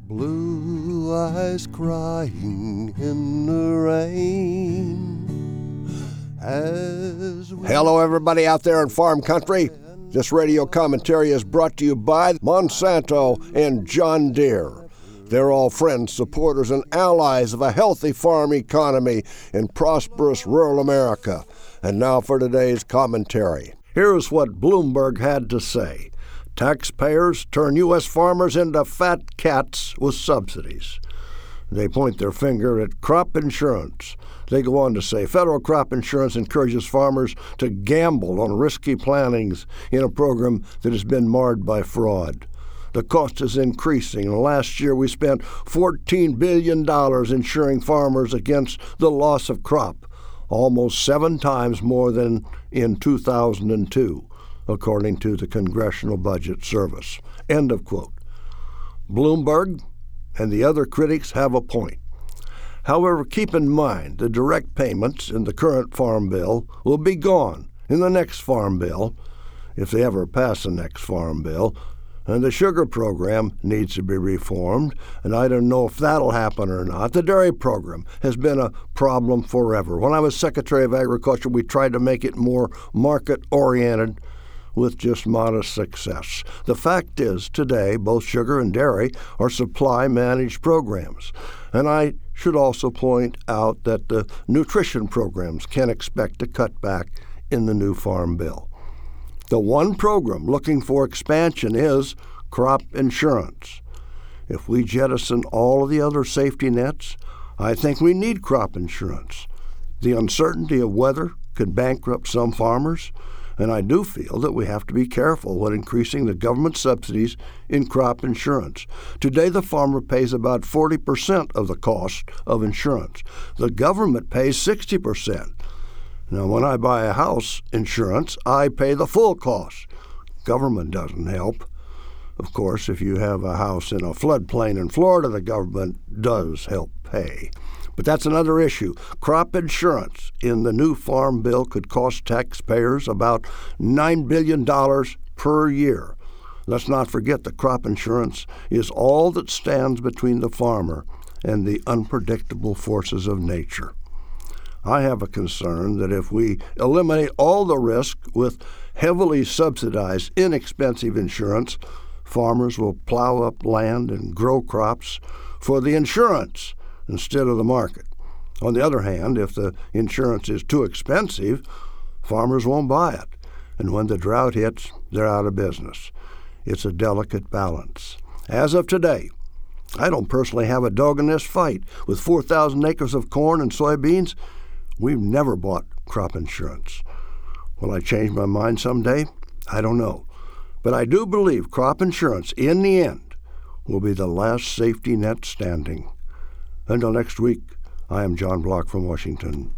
Blue eyes crying in the rain. Hello, everybody out there in farm country. This radio commentary is brought to you by Monsanto and John Deere. They're all friends, supporters, and allies of a healthy farm economy in prosperous rural America. And now for today's commentary. Here's what Bloomberg had to say. Taxpayers turn U.S. farmers into fat cats with subsidies. They point their finger at crop insurance. They go on to say federal crop insurance encourages farmers to gamble on risky plantings in a program that has been marred by fraud. The cost is increasing, and last year we spent $14 billion insuring farmers against the loss of crop, almost 7 times more than in 2002. According to the Congressional Budget Service. End of quote. Bloomberg and the other critics have a point. However, keep in mind the direct payments in the current Farm Bill will be gone in the next Farm Bill, if they ever pass the next Farm Bill, and the sugar program needs to be reformed, and I don't know if that'll happen or not. The dairy program has been a problem forever. When I was Secretary of Agriculture, we tried to make it more market-oriented, with just modest success. The fact is, today, both sugar and dairy are supply-managed programs. And I should also point out that the nutrition programs can expect to cut back in the new Farm Bill. The one program looking for expansion is crop insurance. If we jettison all of the other safety nets, I think we need crop insurance. The uncertainty of weather could bankrupt some farmers, and I do feel that we have to be careful when increasing the government subsidies in crop insurance. Today, the farmer pays about 40% of the cost of insurance. The government pays 60%. Now, when I buy a house insurance, I pay the full cost. Government doesn't help. Of course, if you have a house in a floodplain in Florida, the government does help pay. But that's another issue. Crop insurance in the new Farm Bill could cost taxpayers about $9 billion per year. Let's not forget that crop insurance is all that stands between the farmer and the unpredictable forces of nature. I have a concern that if we eliminate all the risk with heavily subsidized, inexpensive insurance, farmers will plow up land and grow crops for the insurance instead of the market. On the other hand, if the insurance is too expensive, farmers won't buy it. And when the drought hits, they're out of business. It's a delicate balance. As of today, I don't personally have a dog in this fight. With 4,000 acres of corn and soybeans, we've never bought crop insurance. Will I change my mind someday? I don't know. But I do believe crop insurance, in the end, will be the last safety net standing. Until next week, I am John Block from Washington.